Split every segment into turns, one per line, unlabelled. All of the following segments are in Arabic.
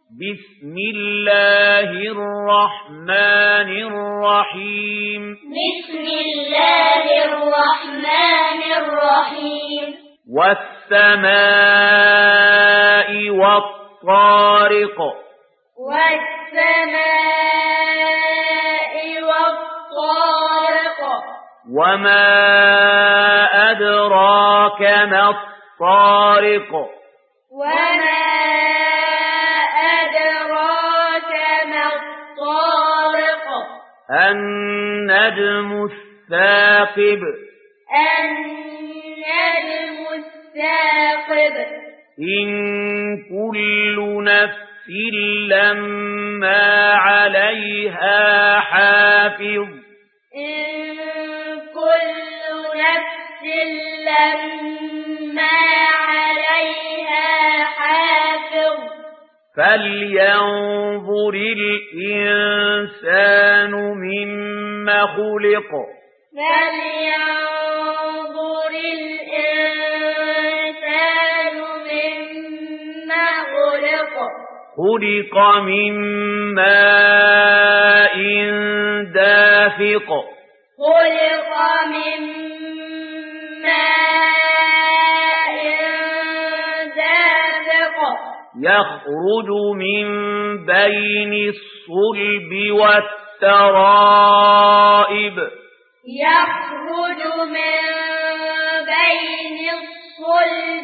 بسم الله الرحمن الرحيم
بسم الله الرحمن الرحيم
والسماء والطارق
والسماء والطارق
وما أدراك ما الطارق
وما أدراك ما الطارق
النجم الثاقب
النجم الثاقب
إن كل نفس لما عليها حافظ
إن كل نفس لما عليها حافظ
فلينظر الإنسان مما خلق
فلينظر الإنسان مما خلق
خلق من ماء دافق
خلق من ماء دافق
يخرج من بين الصلب والترائب
يخرج من بين الصلب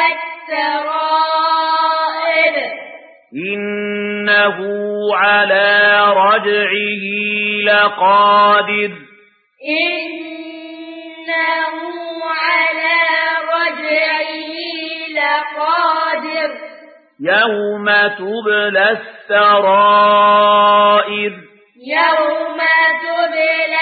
والترائب
إنه على رجعه لقادر
إنه على رجعه لقادر
يوم تبلى السرائر
يوم تبلى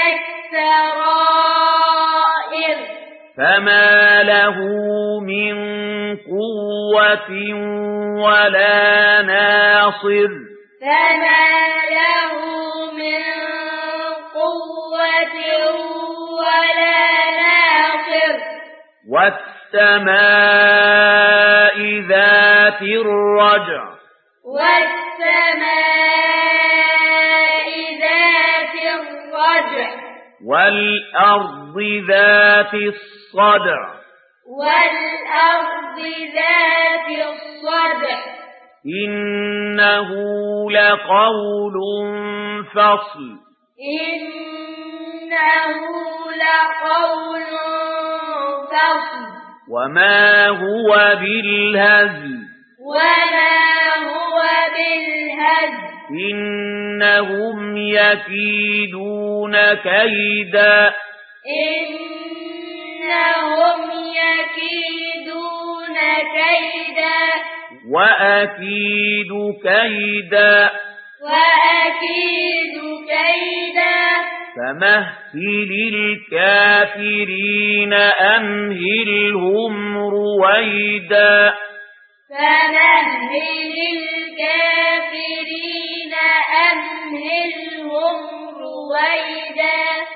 السرائر
فما له من قوة ولا ناصر
فما له من قوة ولا ناصر
والسماء ذات الرجع
والسماء ذات الرجع
والأرض ذات الصدع
والأرض ذات الصدع
إنه لقول فصل
إنه لقول فصل
وما هو بالهزل
وما هو بالهزل
إنهم يكيدون كيدا
إنهم يكيدون كيدا
وأكيد كيدا
وأكيد كيدا
فمهل الكافرين أمهلهم رويدا
فمهل الكافرين أمهلهم رويدا